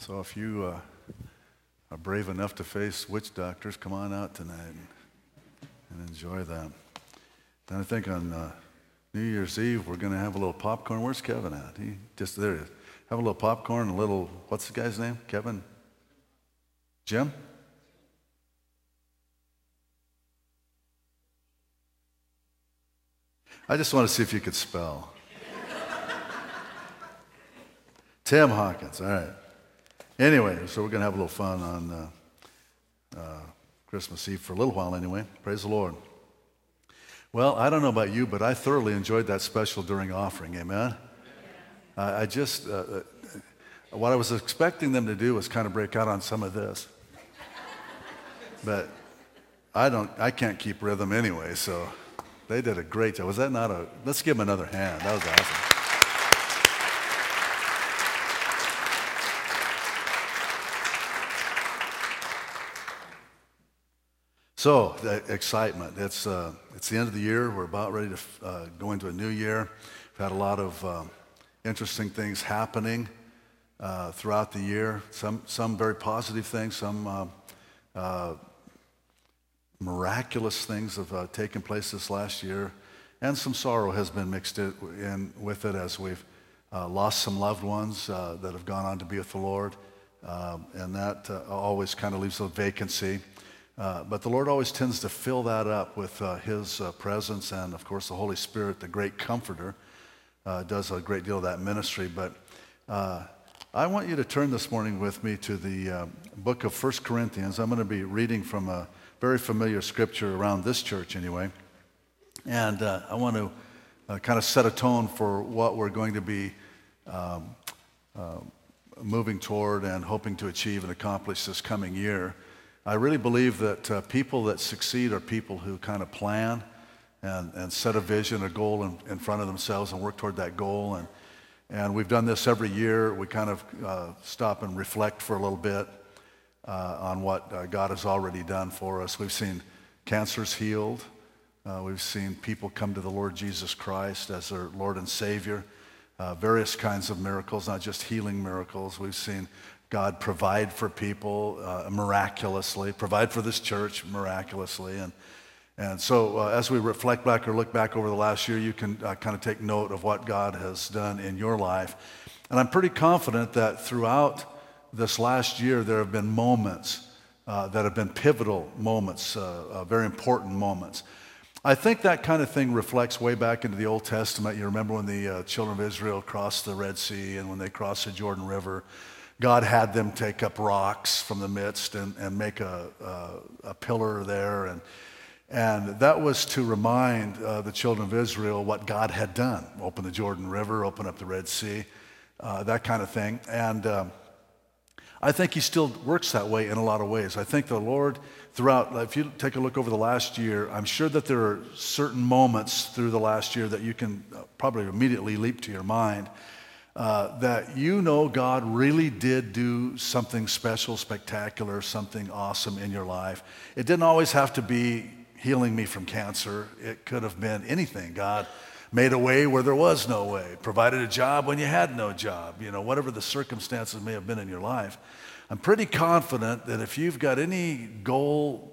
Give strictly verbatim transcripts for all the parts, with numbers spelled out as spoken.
So if you uh, are brave enough to face witch doctors, come on out tonight and, and enjoy that. Then I think on uh, New Year's Eve, we're going to have a little popcorn. Where's Kevin at? He just, there he is. Have a little popcorn, a little, what's the guy's name? Kevin? Jim? I just want to see if you could spell. Tim Hawkins, all right. Anyway, so we're going to have a little fun on uh, uh, Christmas Eve for a little while anyway. Praise the Lord. Well, I don't know about you, but I thoroughly enjoyed that special during offering, amen? Uh, I just, uh, uh, what I was expecting them to do was kind of break out on some of this. But I don't, I can't keep rhythm anyway, so they did a great job. Was that not a, let's give them another hand. That was awesome. So, the excitement. It's, uh, it's the end of the year. We're about ready to uh, go into a new year. We've had a lot of um, interesting things happening uh, throughout the year. Some, some very positive things, some uh, uh, miraculous things have uh, taken place this last year. And some sorrow has been mixed in, in with it as we've uh, lost some loved ones uh, that have gone on to be with the Lord. Um, and that uh, always kind of leaves a vacancy. Uh, but the Lord always tends to fill that up with uh, His uh, presence, and of course the Holy Spirit, the great comforter, uh, does a great deal of that ministry. But uh, I want you to turn this morning with me to the uh, book of First Corinthians. I'm going to be reading from a very familiar scripture around this church anyway. And uh, I want to uh, kind of set a tone for what we're going to be um, uh, moving toward and hoping to achieve and accomplish this coming year. I really believe that uh, people that succeed are people who kind of plan and, and set a vision, a goal in, in front of themselves and work toward that goal. And, and we've done this every year. We kind of uh, stop and reflect for a little bit uh, on what uh, God has already done for us. We've seen cancers healed. Uh, we've seen people come to the Lord Jesus Christ as their Lord and Savior. Uh, various kinds of miracles, not just healing miracles. We've seen God provide for people uh, miraculously, provide for this church miraculously. And, and so uh, as we reflect back or look back over the last year, you can uh, kind of take note of what God has done in your life. And I'm pretty confident that throughout this last year, there have been moments uh, that have been pivotal moments, uh, uh, very important moments. I think that kind of thing reflects way back into the Old Testament. You remember when the uh, children of Israel crossed the Red Sea and when they crossed the Jordan River, God had them take up rocks from the midst and, and make a, a, a pillar there. And, and that was to remind uh, the children of Israel what God had done. Open the Jordan River, open up the Red Sea, uh, that kind of thing. And um, I think He still works that way in a lot of ways. I think the Lord throughout, if you take a look over the last year, I'm sure that there are certain moments through the last year that you can probably immediately leap to your mind. Uh, that you know God really did do something special, spectacular, something awesome in your life. It didn't always have to be healing me from cancer. It could have been anything. God made a way where there was no way, provided a job when you had no job, you know, whatever the circumstances may have been in your life. I'm pretty confident that if you've got any goal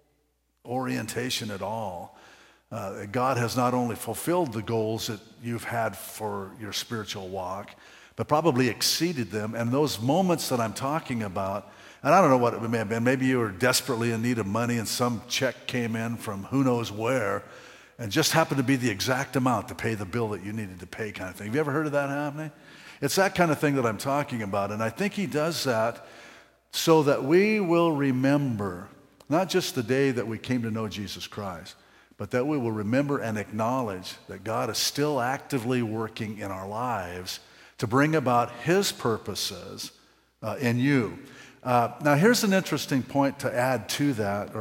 orientation at all, Uh, God has not only fulfilled the goals that you've had for your spiritual walk, but probably exceeded them. And those moments that I'm talking about, and I don't know what it may have been, maybe you were desperately in need of money and some check came in from who knows where and just happened to be the exact amount to pay the bill that you needed to pay kind of thing. Have you ever heard of that happening? It's that kind of thing that I'm talking about. And I think He does that so that we will remember not just the day that we came to know Jesus Christ, but that we will remember and acknowledge that God is still actively working in our lives to bring about His purposes uh, in you. Uh, now, here's an interesting point to add to that, or